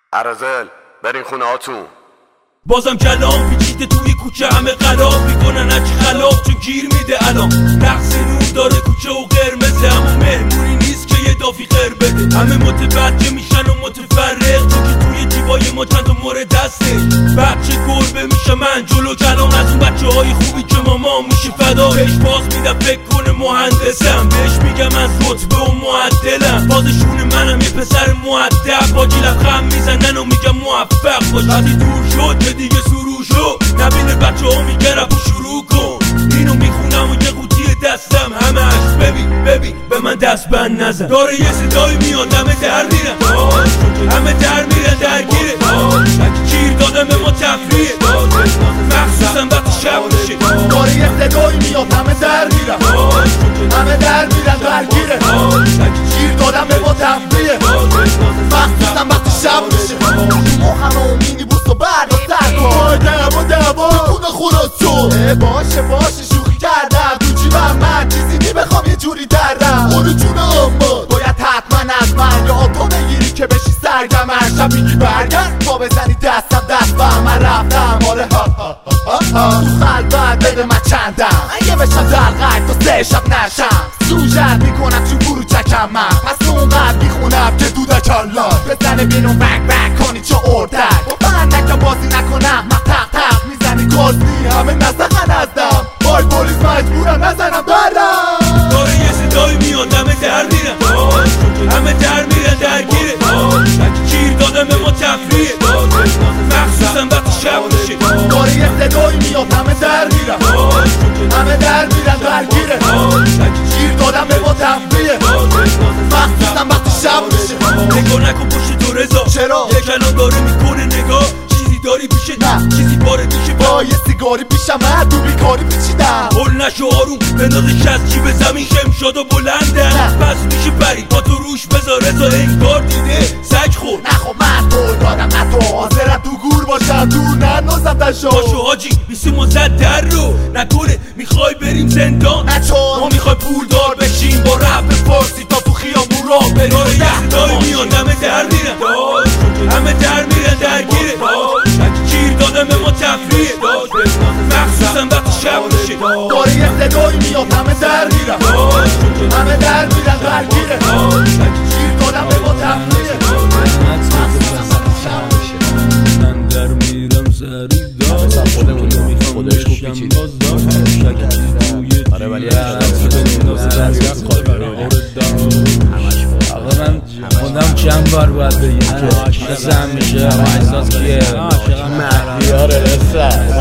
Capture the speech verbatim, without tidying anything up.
ارازل برین خونه هاتون. بازم کلام پیچیده توی کوچه، همه غلاب میکنن هرچی خلاف چون گیر میده الان. نقص نور داره کوچه و قرمزه، اما مهمونی نیست که یه دافی غیر بده. همه متوجه میشن و متفرق چون که توی جیبای ما چند تا مورد دسته. بچه گربه میشه من جلو کلام از اون بچه های خوبی که ماما میشه فدا. بهش باز میدم فکر کنه مهندسم، بهش میگم از رتبه و معدلم. بازشون منم یه پسر مؤدب، با جیلم خم میزنن و میگم موفق باش. وقتی دور شد که دیگه سرو شد، نبینه بچه ها میگن رفت شروع کن. اینو میخونم و یه قوطی دستم همش ببین ببین به من دست بند نزن. داره یه صدایی میاد همه در میرن، همه در میرن درگیره. گیر دادم به ما تفریه، مخصوصا وقتی شب میشه. داره یه صدایی میاد همه در میرن، همه در میرن درگیره. گیر دادم به ما تفریه، مخصوصا وقتی شب میشه. مخم و مینی بوست و برد و سرکن دوا دوا خونه خونه باشه باشه شوخی کردم تو جیبم من چیزی نمیخوام یه جوری دردم. اونو جون اما باید حتما از من یا تو بگیری که بشی سرگم. هر شب میگی برگرد با بزنی دستم دست با من رفتم. آره ها ها ها ها تو خلبت بده من چندم اگه بشم در قید تو سه شب نشم. سوژت میکنم چون برو چکم من، پس اونقدر میخونم که دودک الله بزنه بینون بک بک کنی چه اردک. با بندکم بازی نکنم من تق تق میزنی گازنی همه نزدن ازدم. بای پولیس مجبورم نزنم برم. داره یه صدایی میاد همه در میرن، همه در میرن درگیره. گیر دادم به ما تفریه، مخصوصا وقتی شب میشه. داره یه صدایی میاد همه در میرن، همه در میرن درگیره. گیر دادم به ما تفریه، مخصوصا وقتی شب میشه. نگاه نکن پشت تو رضا، چرا؟ یه کلام داره میکنه نگاه. چیزی داری پیشه نه چیزی باره پیشه با یه سیگاری پیشم من تو بیکاری پیچیدم. هل نشو آروم بندازش از جیب زمین شمشاد و بلندن. پس میشه پری با تو روش بذار رضا انگار دیده سگ خور. نه خب من تو دادم نه تو حاضرم تو گور باشم دور ننازم دشو. باشو حاجی بیسیم و زد در رو نکنه میخوای بریم زندان. نه چون ما میخوای پولدار بشیم با رپ فارسی تا تو خیابون راه بریم. داره یه صدایی میاد همه در میرن، همه در میرن درگیره. گیر دادم به ما تفریه، مخصوصا وقتی شب میشه. داره یه صدایی میاد همه در میرن، همه در میرن درگیره. گیر دادم به ما تفریه، مخصوصا وقتی شب میشه. من در میرم سری دار خودش خوب پیچید. آره ولی آقا من خودم چند بار باید بگیم که مثل همیشه احساس کیه مهدیاره رسه